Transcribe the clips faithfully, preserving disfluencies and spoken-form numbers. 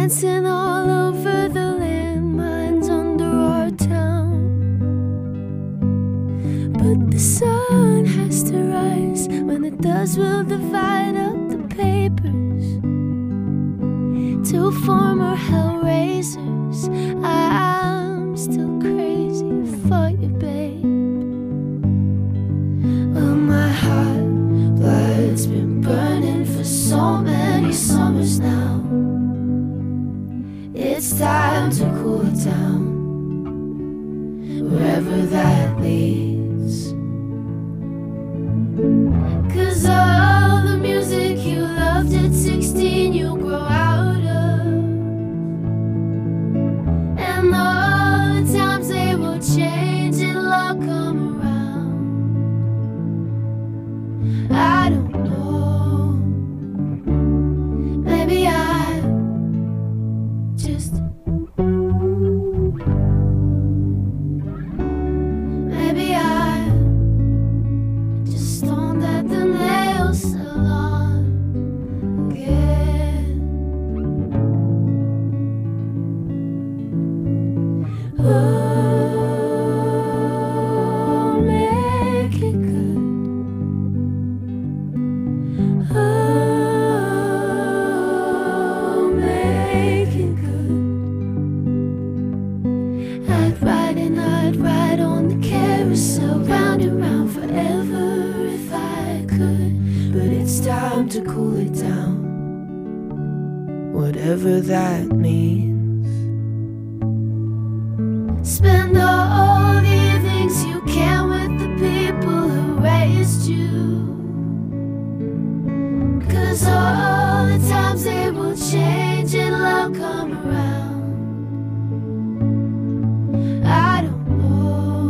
dancing all over the landmines under our town. But the sun has to rise. When it does, we'll divide up the papers. Two former hellraisers. I'm still crazy for you, babe. Well, my heart blood's been burning for so many summers now. It's time to cool it down, wherever that leads. 'Cause all the music you loved at sixteen you'll grow out of, and all the times they will change, it'll all come around. I don't know, maybe I just maybe I just stoned at the nail salon again. Oh, make it good. Oh, make it good. I'd ride and I'd ride on the carousel, round and round forever if I could. But it's time to cool it down, whatever that means. Spend all the evenings you can with the people who raised you. 'Cause all the times they will change, it'll all come around. I don't know,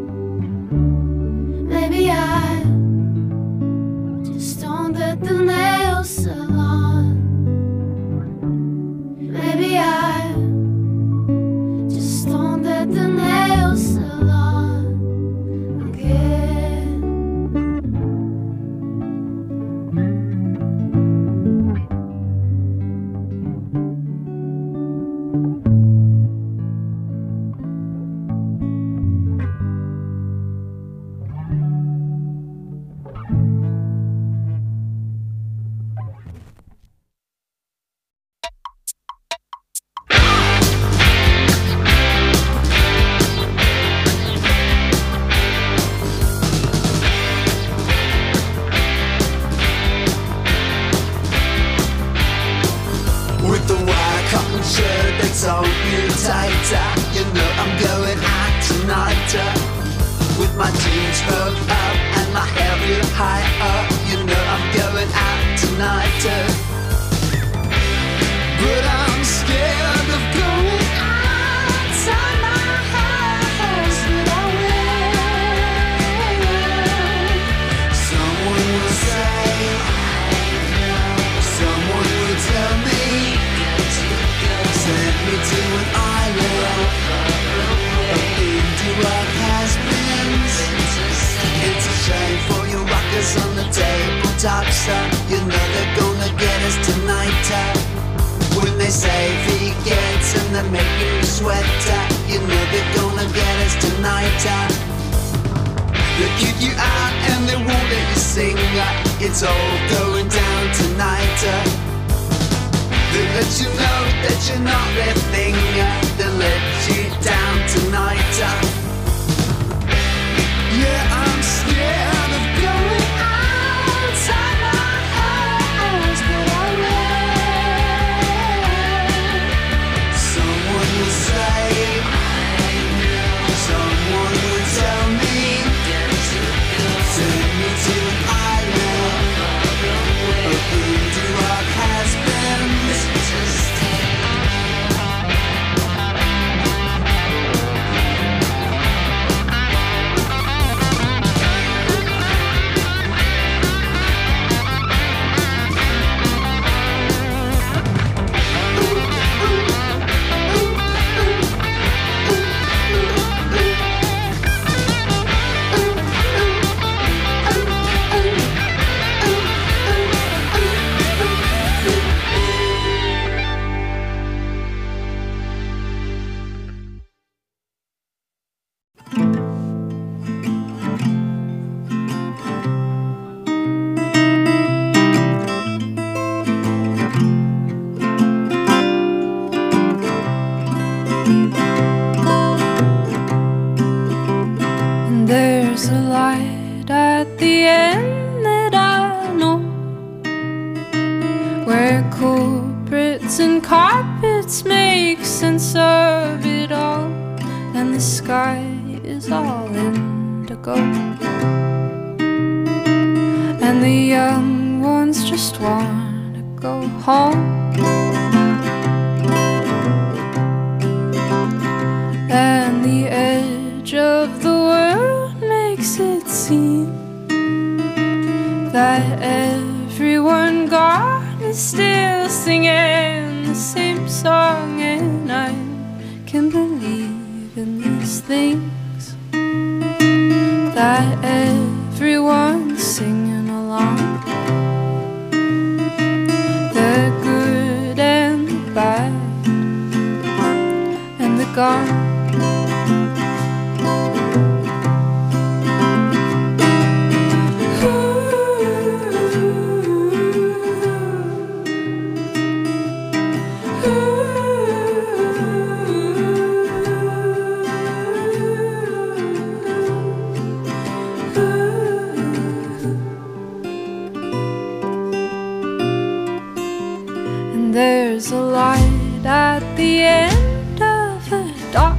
maybe I just stoned at the nail salon. Maybe I just stoned at the nail salon again. With the wire cotton shirt that's on you tighter, you know I'm going out tonight. uh. With my jeans rolled up and my hair real high up, you know I'm going out tonight. uh. But I'm scared of going outside my house, but I will. Someone will say, someone will tell me, send me to an island into our has-beens. It's a shame for you rockers on the tabletops, uh, you know they're gonna get us tonight. uh. When they say vegans and they're making you sweat, uh, you know they're gonna get us tonight. uh. They kick you out and they won't let you sing, uh, it's all going down tonight. uh. They let you know that you're not their thing, uh, they let you down tonight. uh. Yeah, I'm scared of going outside my house, but I will. Someone will say, someone will tell me, send me to an island into our has-beens. where corporates and carpets make sense of it all, and the sky is all indigo, and the young ones just wanna go home. And the edge of the world makes it seem that everyone gone is still singing the same song, and I can believe in these things, that everyone's singing along, the good and the bad and the gone. There's a light at the end of a dock,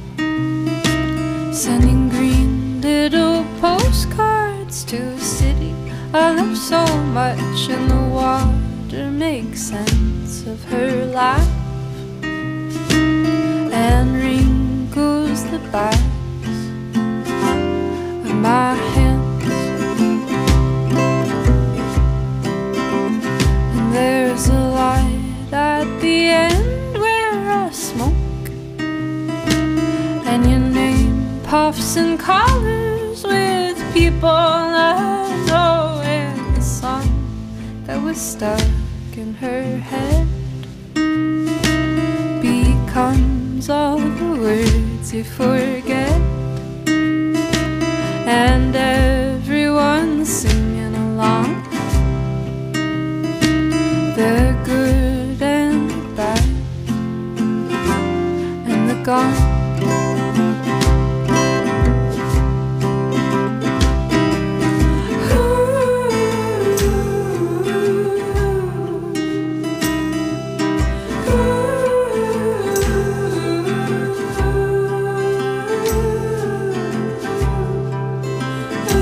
sending green little postcards to a city I love so much, and the water makes sense of her laugh and wrinkles the backs of my hands. And there's a light at the end where I smoke, and your name puffs and colors with people I know, and the song that was stuck in her head becomes all the words you forget, and everyone's singing along, the good and the bad and the gone. Ooh.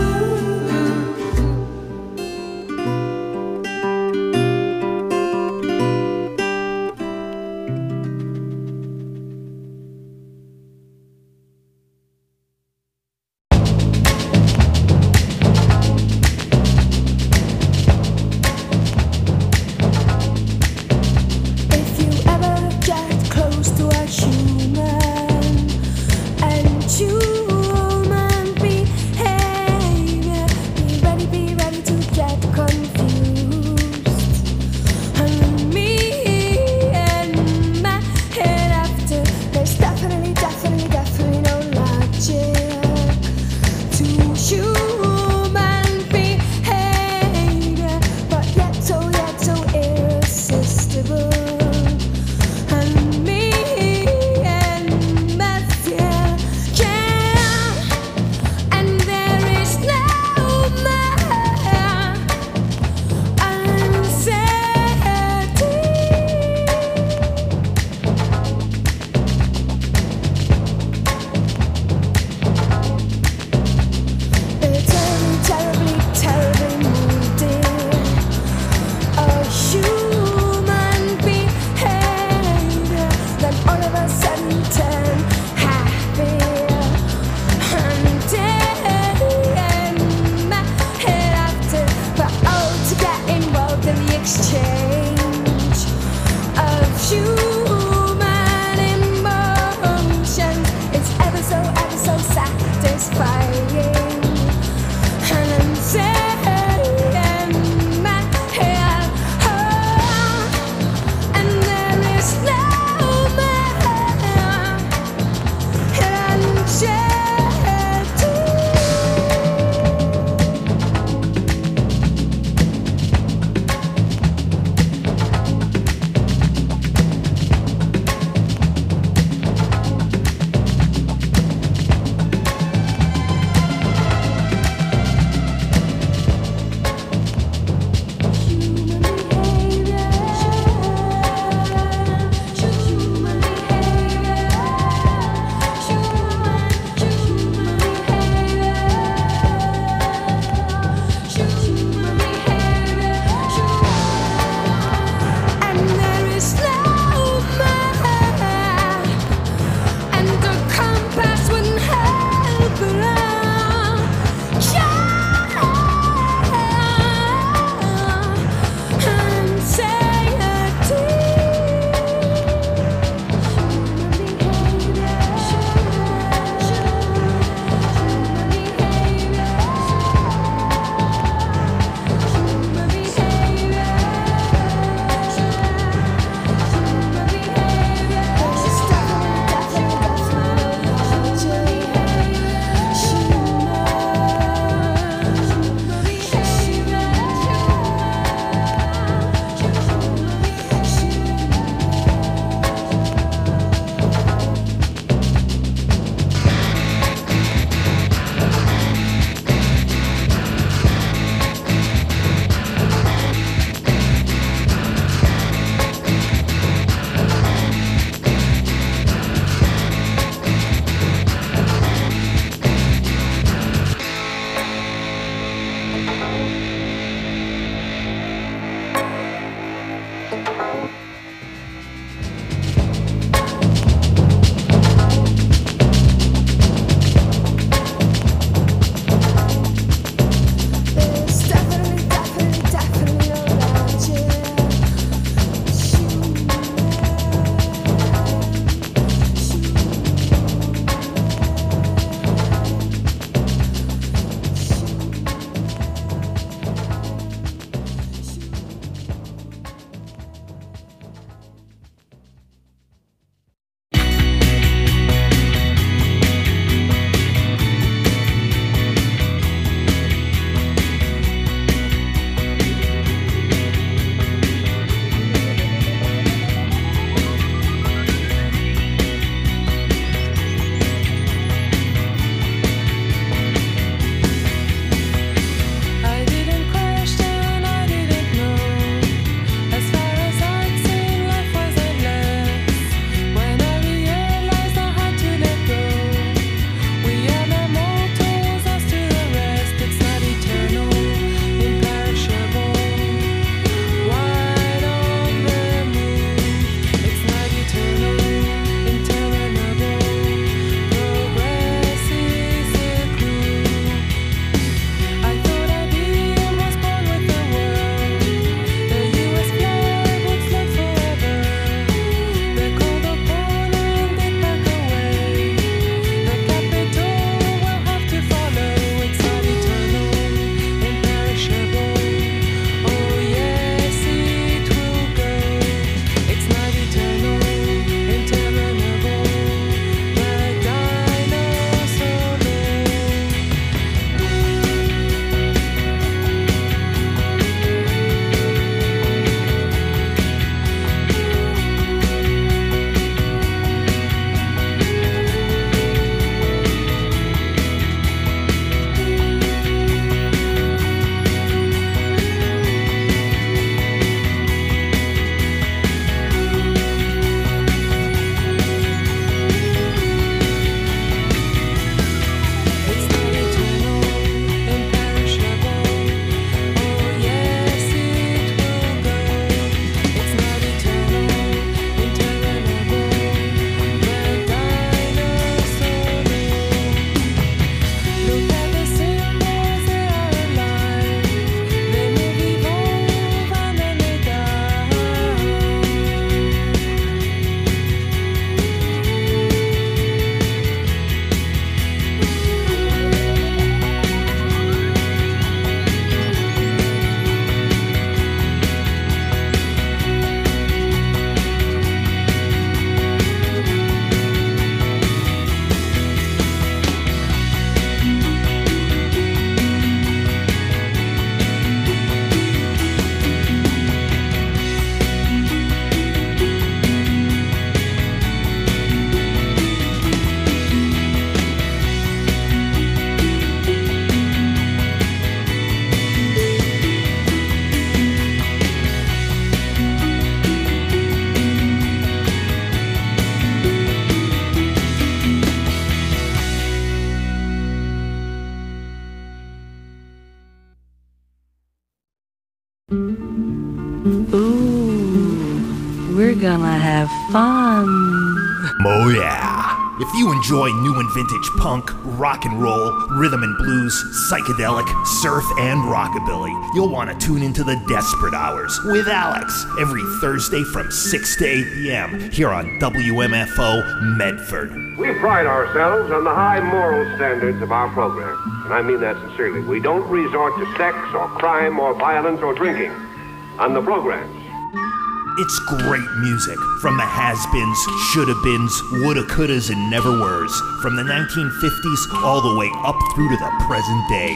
we're gonna have fun. Oh yeah. If you enjoy new and vintage punk, rock and roll, rhythm and blues, psychedelic, surf, and rockabilly, you'll want to tune into the Desperate Hours with Alex every Thursday from six to eight p.m. here on W M F O Medford. We pride ourselves on the high moral standards of our program, and I mean that sincerely. We don't resort to sex or crime or violence or drinking on the programs. It's great music from the has-beens, shoulda-beens, woulda-couldas, and never-weres, from the nineteen fifties all the way up through to the present day.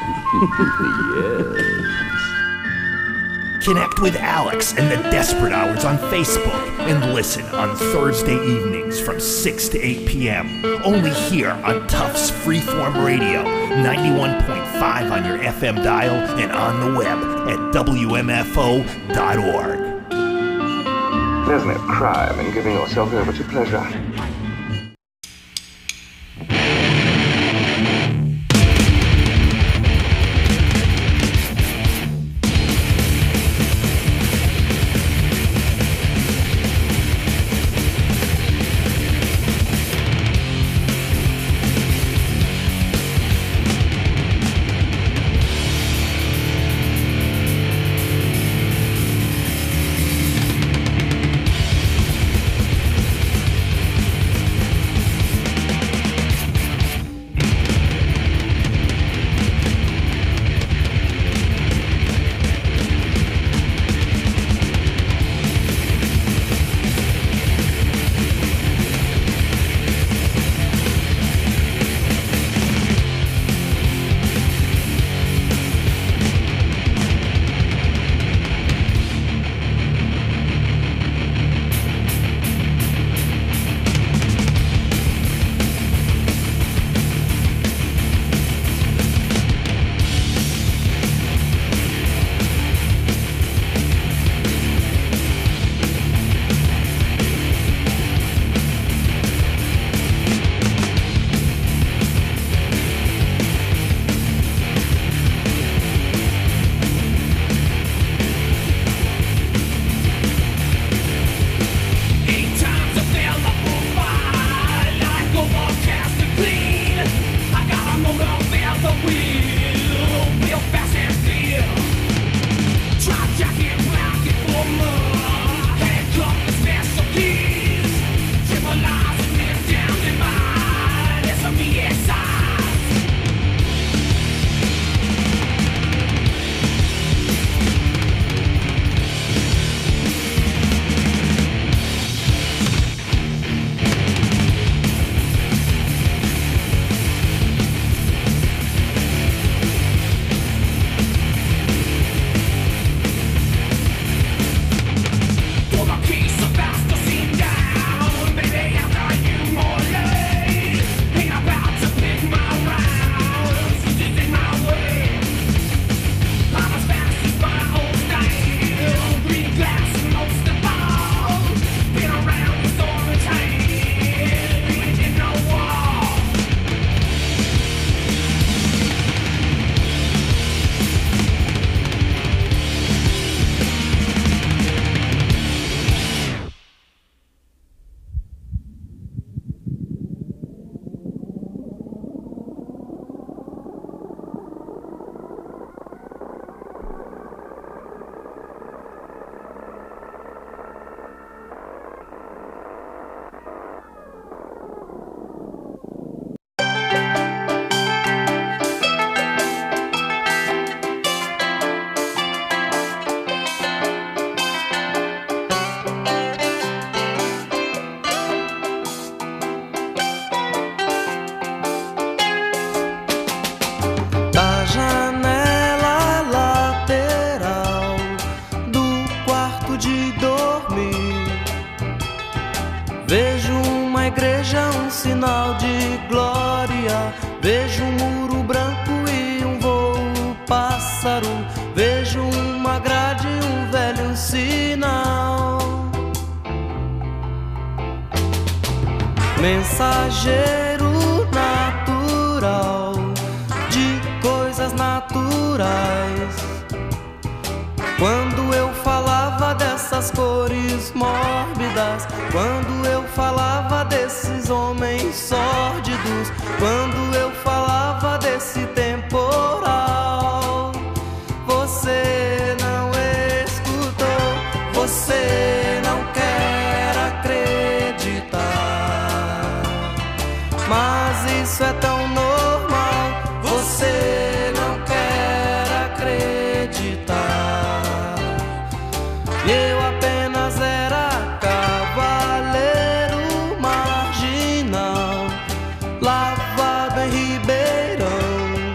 Yes. Connect with Alex and the Desperate Hours on Facebook and listen on Thursday evenings from six to eight p.m. only here on Tufts Freeform Radio, ninety-one point five on your F M dial and on the web at W M F O dot org. There's no crime in giving yourself over to pleasure. Vejo uma igreja, um sinal de glória. Vejo um muro branco e um voo pássaro. Vejo uma grade e um velho sinal. Mensageiro natural de coisas naturais. Quando eu falava dessas cores mortas, ondas, quando eu falava desses homens sórdidos, quando eu falava desse temporal. Você não escutou, você não quer acreditar, mas isso é tão normal, você não quer acreditar. E eu apenas era cavaleiro marginal, lavado em Ribeirão,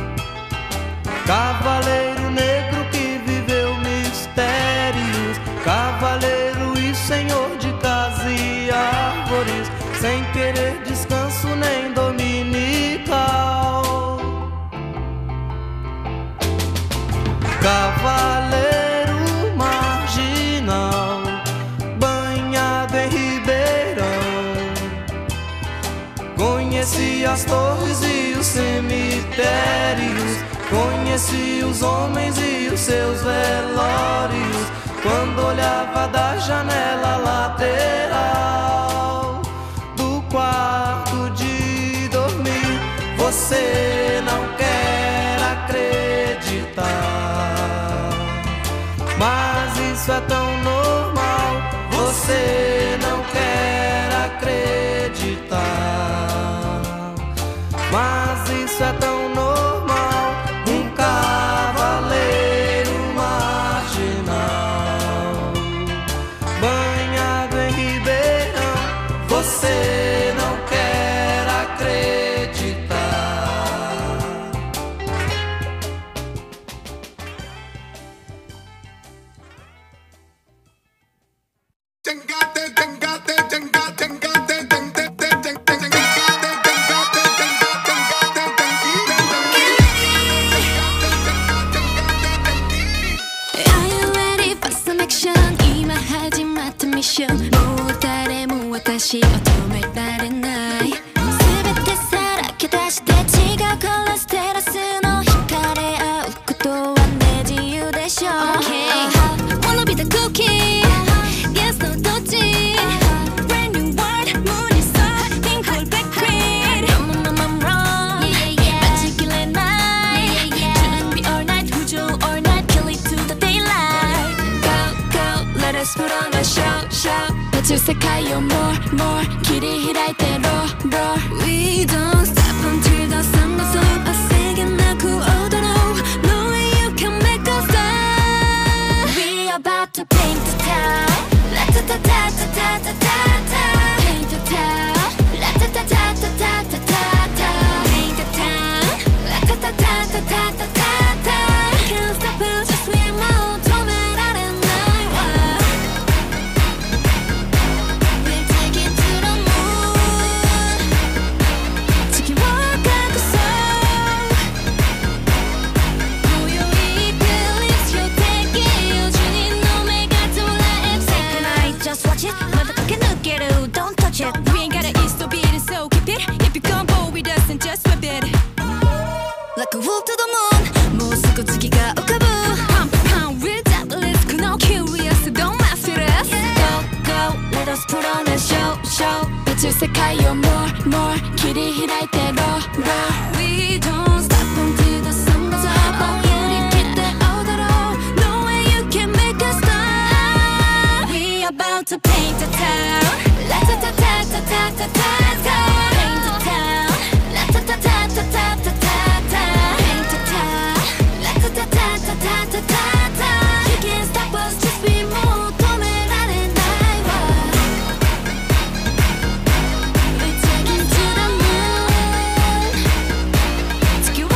cavaleiro negro que viveu mistérios, cavaleiro e senhor de casa e árvores, sem querer descanso nem dominical. Cavaleiro marginal, banhado em Ribeirão, conheci as torres e os cemitérios, conheci os homens e os seus velórios, quando olhava da janela lateral do quarto de dormir. Você não quer acreditar, mas isso é tão normal, você não quer acreditar, mas isso é tão normal. Um cavaleiro marginal, banhado em Ribeirão, você não quer acreditar. Are you ready for some action? 今始まったミッション、もう誰も私を止められない。全てさらけ出して違うカラーステラスの惹かれ合うことはね自由でしょう。 Okay, wanna be the cookie, yes no どっち brand new world 無理さ ピンク black queen I'm I'm I'm wrong 待ちきれない準備 all night 浮上 all night kill it to the daylight go go let us put on a show show 宇宙世界を more more 切り開いて roar roar we don't stop until the sun goes up 焦げなく踊ろう No way you can make us stop We about to paint the town La ta ta ta ta ta ta ta ta Paint the town La ta ta ta ta ta ta ta ta Paint the town La ta ta ta ta ta ta ta ta Can't stop us just weも止められないわ We take it to the moon 地球を隠そう今宵ってリスよ敵よじゅうにんの目が捉えて Just watch it まだ駆け抜ける Don't touch it We ain't gotta eat so beat it so keep it If you come bold with us then just whip it Like a wolf to the moon もうすぐ月が浮かぶ Pump pump without the risk No curious don't mess with us Go go let us put on a show show 宇宙世界を more more 切り開いて roar roar We don't stop until the sun goes up 振り切って踊ろう No way you can make us stop We about to paint the town La ta ta ta ta ta ta ta ta Paint the town La ta ta ta ta ta ta ta ta Paint the town La ta ta ta ta ta ta ta ta You can't stop us just be more 止められないわ We take it to the moon 地球を隠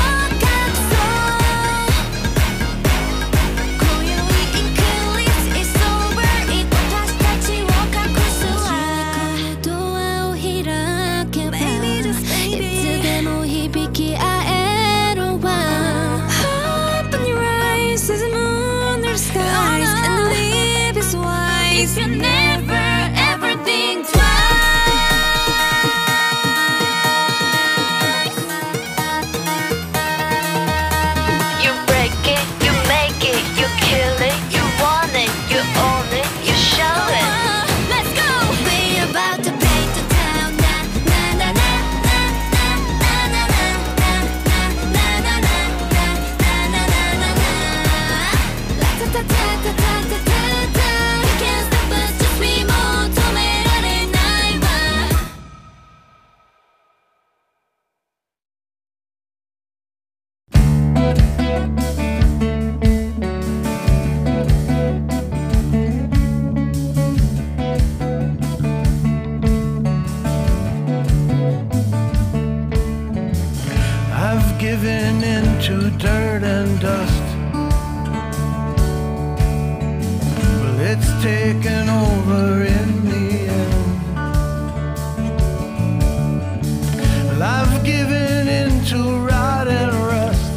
it's taken over in the end. Well, I've given in to rot and rust,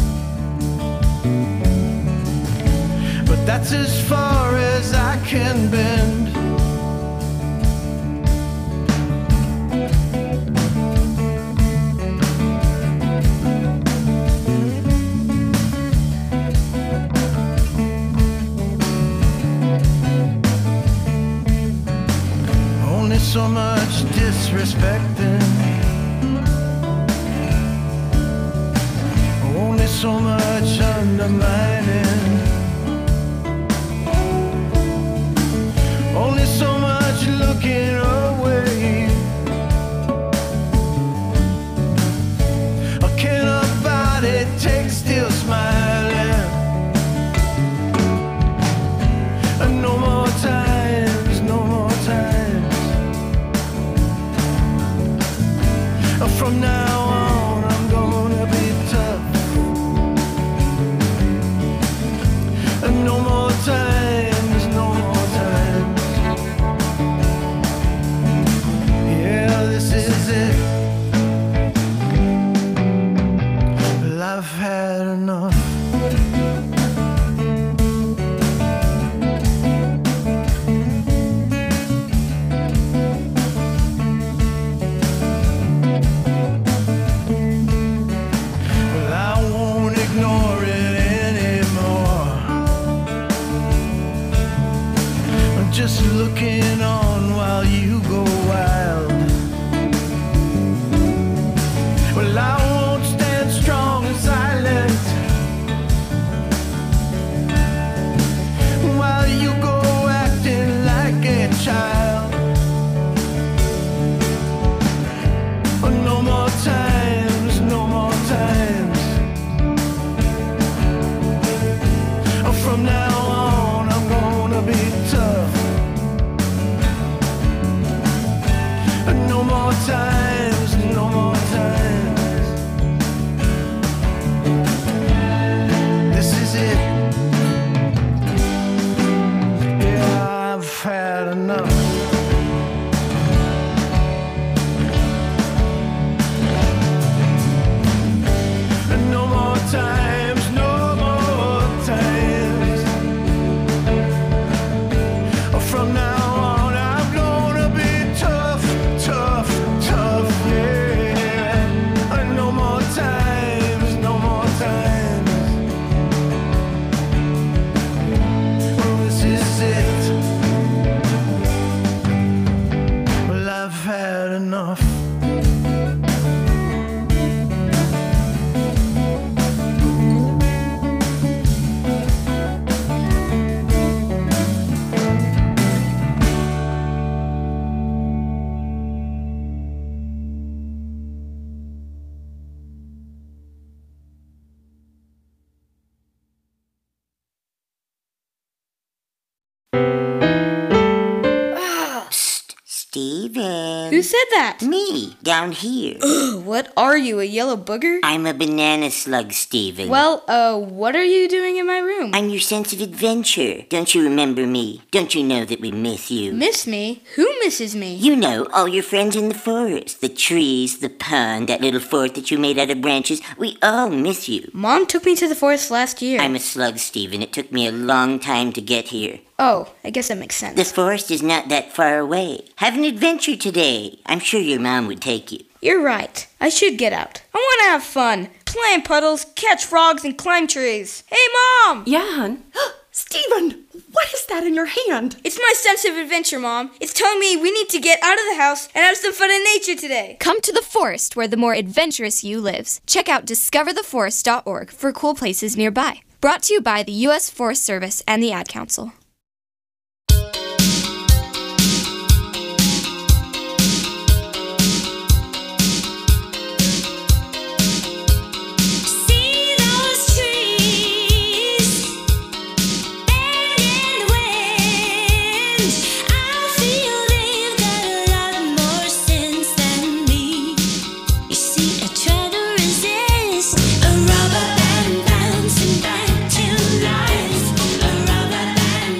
but that's as far as I can bend. So much disrespecting, only so much undermining, only so much looking away. Or can a body take still smiling? And no more times, no more times. From now on, I'm gonna be tough. And no more times, no more times. Yeah, this is it. Well, I've had enough. Just looking on while you go wild. Well, I won't stand strong and silent while you go acting like a child. No more times, no more times. From now on, I'm gonna be tough. No more times, no more times. This is it. Yeah, I've had enough. No more times, no more times. From now on, I'm gonna be tough, tough, tough, yeah. No more times, no more times. Well, this is it. Well, I've had enough. Steven. Who said that? Me, down here. Ugh, what are you, a yellow booger? I'm a banana slug, Steven. Well, uh, what are you doing in my room? I'm your sense of adventure. Don't you remember me? Don't you know that we miss you? Miss me? Who misses me? You know, all your friends in the forest. The trees, the pond, that little fort that you made out of branches. We all miss you. Mom took me to the forest last year. I'm a slug, Steven. It took me a long time to get here. Oh, I guess that makes sense. The forest is not that far away. Have an adventure today. I'm sure your mom would take you. You're right. I should get out. I want to have fun. Play in puddles, catch frogs, and climb trees. Hey, Mom! Yeah, hon? Steven, what is that in your hand? It's my sense of adventure, Mom. It's telling me we need to get out of the house and have some fun in nature today. Come to the forest where the more adventurous you lives. Check out discover the forest dot org for cool places nearby. Brought to you by the U S Forest Service and the Ad Council. Rubber band bouncing back to life. A rubber band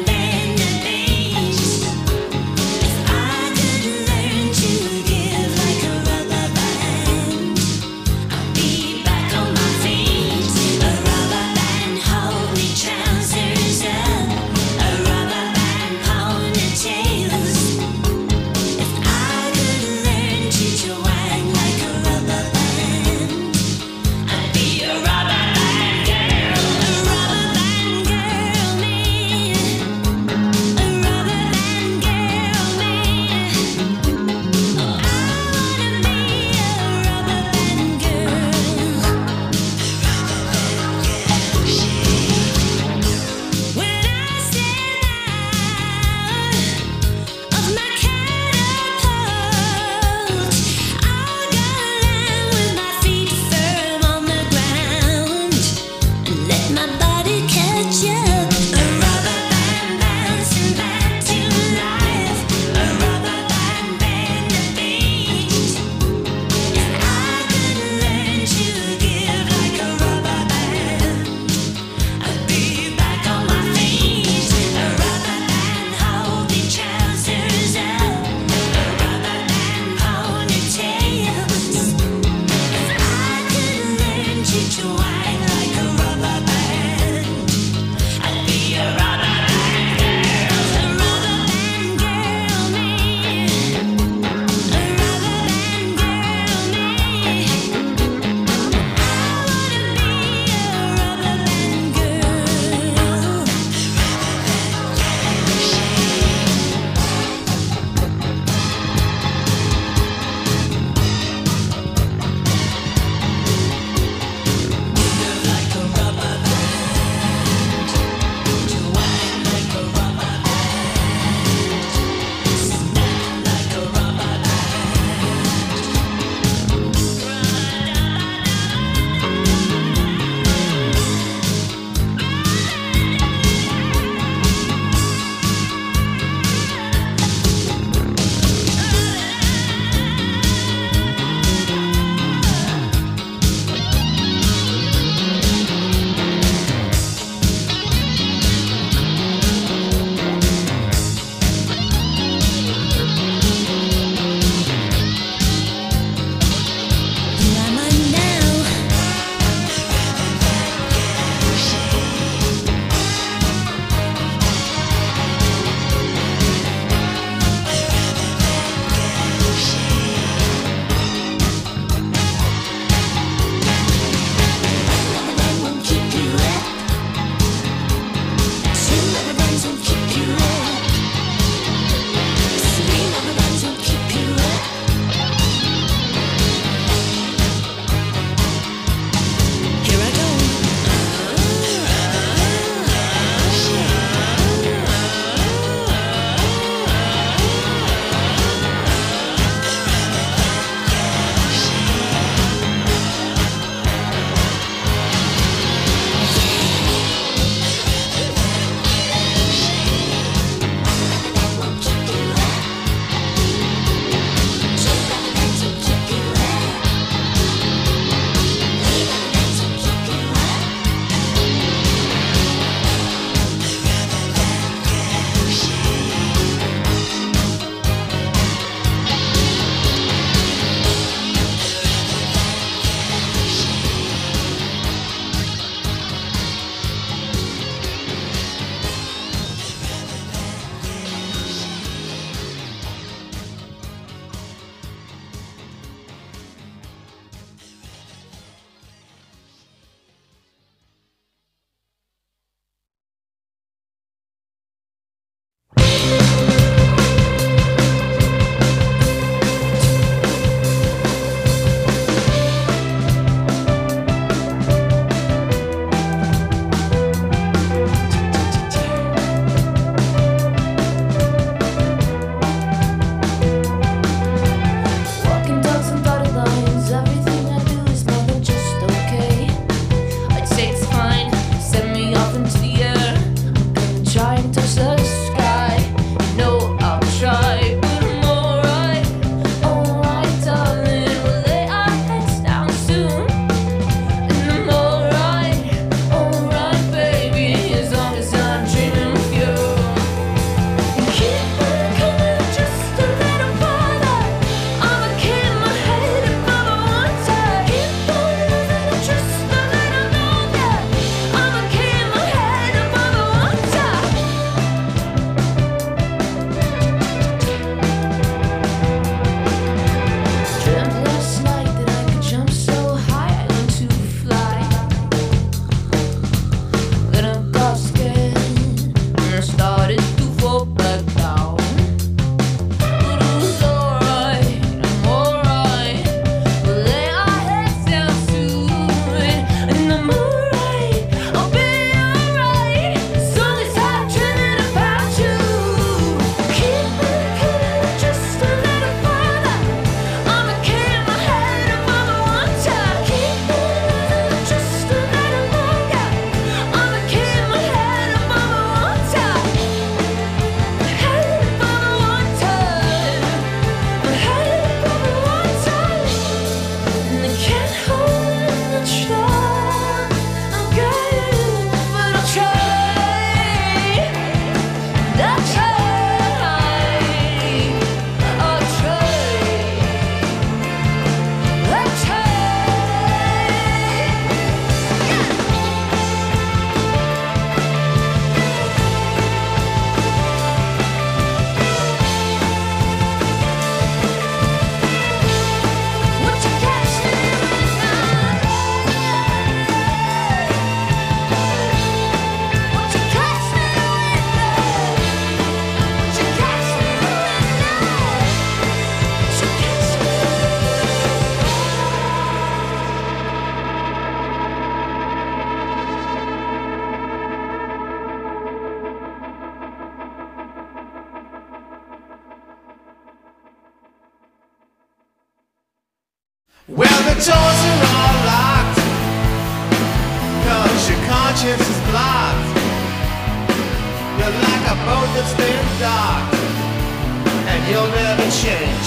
Well, the doors are all locked, 'cause your conscience is blocked. You're like a boat that's been docked, and you'll never change.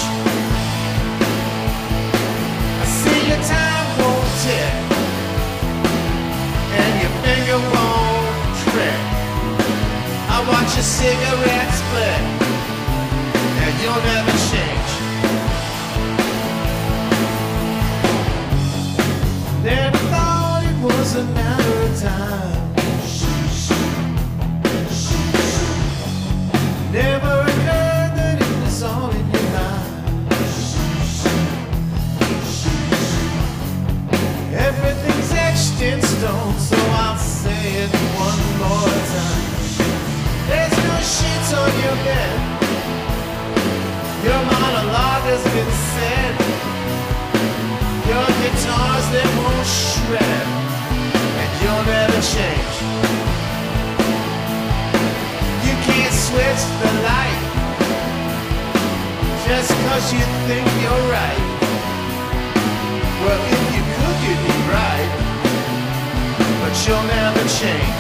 I see your time won't tick, and your finger won't trick. I watch your cigarette split, and you'll never change. Never thought it was a matter of time. Never occurred that it was all in your mind. Everything's etched in stone, so I'll say it one more time. There's no sheets on your bed. Your monologue has been said. Your guitars, they won't shred, and you'll never change. You can't switch the light just 'cause you think you're right. Well, if you could, you'd be right, but you'll never change.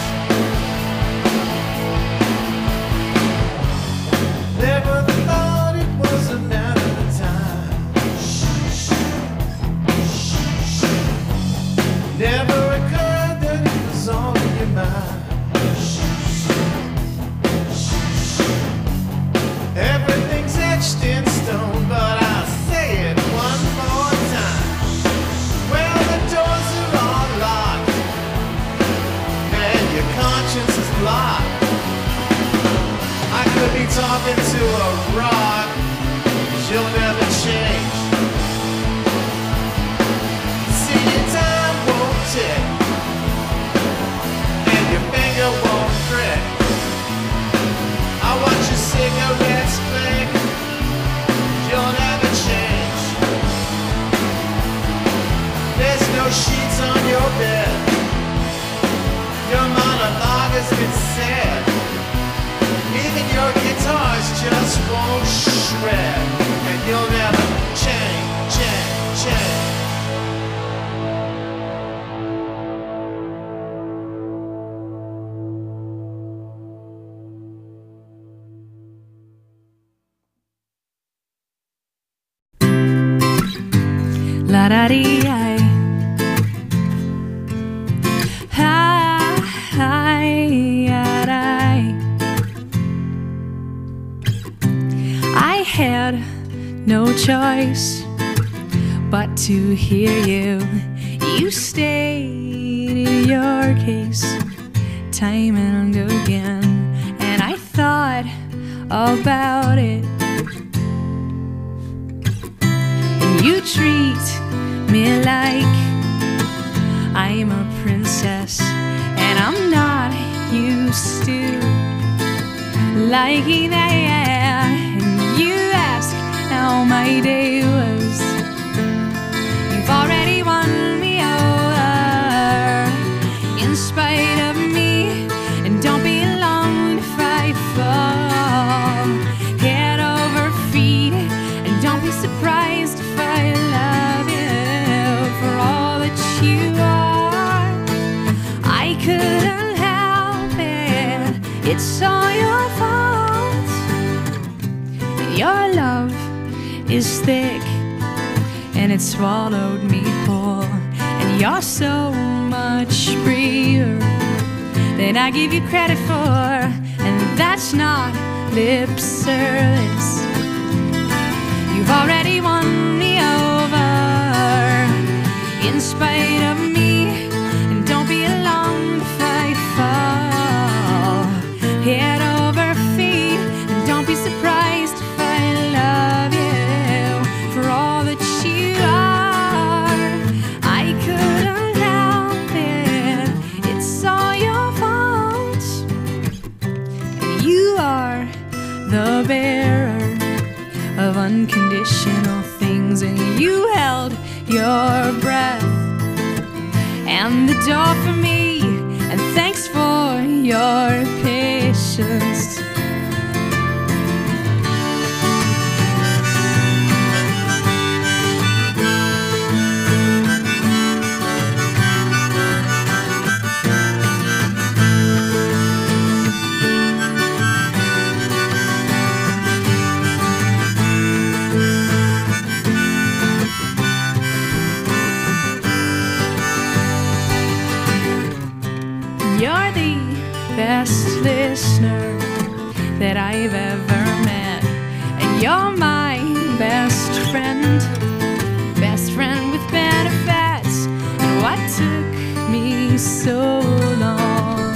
Never thought it was a matter of time. Never occurred that it was all in your mind. Everything's etched in stone, but I'll say it one more time. Well, the doors are all locked, and your conscience is blocked. I could be talking to a rock, 'cause you'll never change. See, your time won't tick, and your finger won't prick. I watch your cigarettes flick, you'll never change. There's no sheets on your bed. Your monologue has been said. Even your guitars just won't shred, and you'll never change, change, change. La da dee I, hi, hi, I, I had no choice but to hear you. You stated your case time and again, and I thought about it. And you treat me like I'm a princess, and I'm not used to liking that. And you ask how my day was. You've already won me over in spite of me, and don't be long if I fall head over feet, and don't be surprised if I love you for all that you are. I couldn't help it, it's all your fault. Your love is thick, and it swallowed me whole. And you're so much braver than I give you credit for, and that's not lip service. You've already won me over in spite of me, and don't be alarmed if I fall head over feet, and don't be surprised if I love you for all that you are. I couldn't help it, it's all your fault. You are the bearer of unconditional things, and you held your breath and the door for me, and thanks for your patience. I've ever met. And you're my best friend, best friend with benefits. And what took me so long?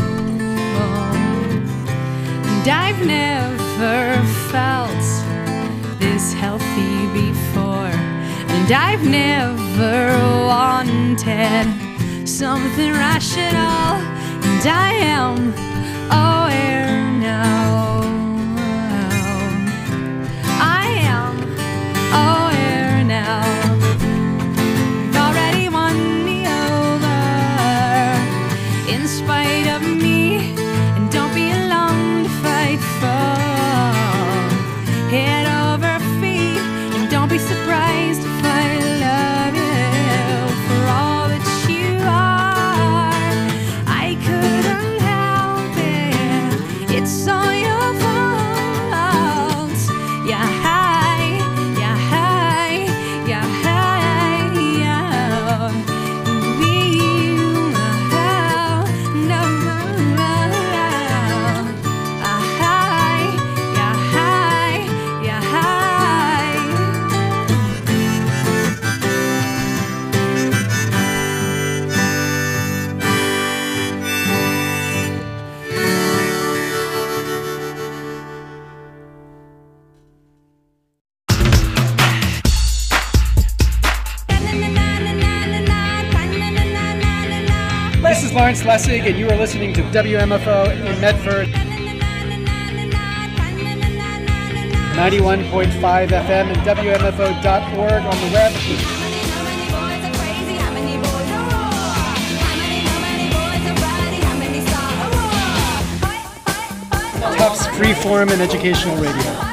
And I've never felt this healthy before. And I've never wanted something rational. And I am aware now. I am aware now. You've already won me over in spite of me. And don't be alone to fight for. Head over feet. And don't be surprised if I love you for all that you are. I couldn't help it. It's all your fault. Yeah, hi, yeah, hi, yeah, hi, yeah. We, oh, no, ah, hi, yeah, hi, yeah, hi. This is Lawrence Lessig, and you are listening to W M F O in Medford. ninety-one point five F M and W M F O dot org on the web. Tufts Freeform and Educational Radio.